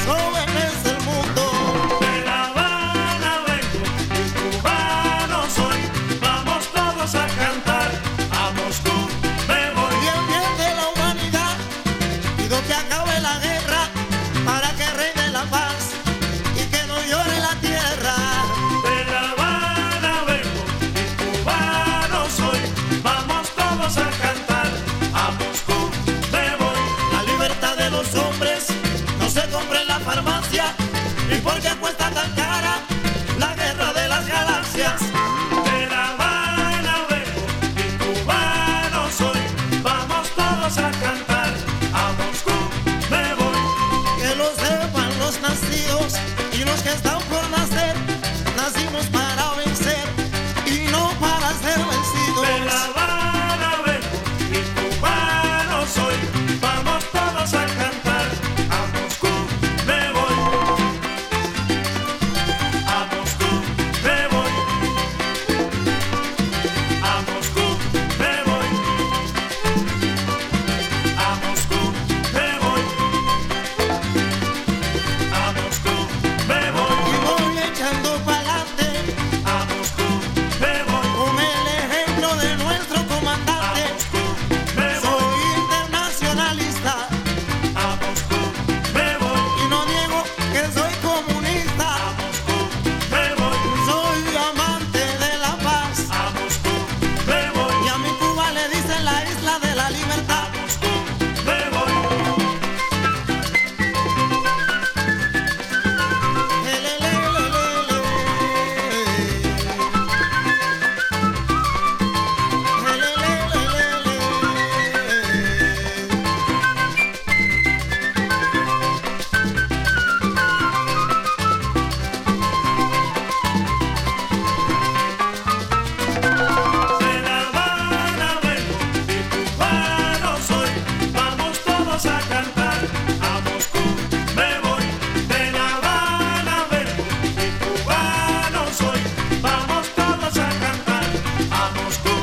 jóvenes del mundo. De La Habana vengo y cubano soy, vamos todos a cantar, a Moscú me voy. Bien, bien de la humanidad, pido que acabe la guerra para que reine la paz y que no llore la tierra. De La Habana vengo y cubano soy, vamos todos a cantar, a Moscú me voy. La libertad de los hombres no se compra en la farmacia, ni porque cuesta tan cara la guerra de las galaxias. De La Habana vengo y cubano soy, vamos todos a cantar, a Moscú me voy. Que lo sepan los nacidos y los que están por nacer, nacimos para vencer y no para ser vencidos. De La Habana vengo y cubano soy, vamos todos a cantar, a Moscú me voy. A Moscú me voy. A Moscú me voy. A Moscú me voy. A Moscú me voy. Y voy echando pa'lante A Moscú me voy. con el ejemplo de nuestro A comandante. Moscú me voy. Soy internacionalista A Moscú me voy. y no niego que soy comunista. A Moscú me voy. Soy amante de la paz A Moscú me voy. y a mi Cuba le dicen la isla de la libertad. A Moscú me voy. De La Habana vengo y cubano soy, vamos todos a cantar, a Moscú me voy. De La Habana vengo y cubano soy, vamos todos a cantar, a Moscú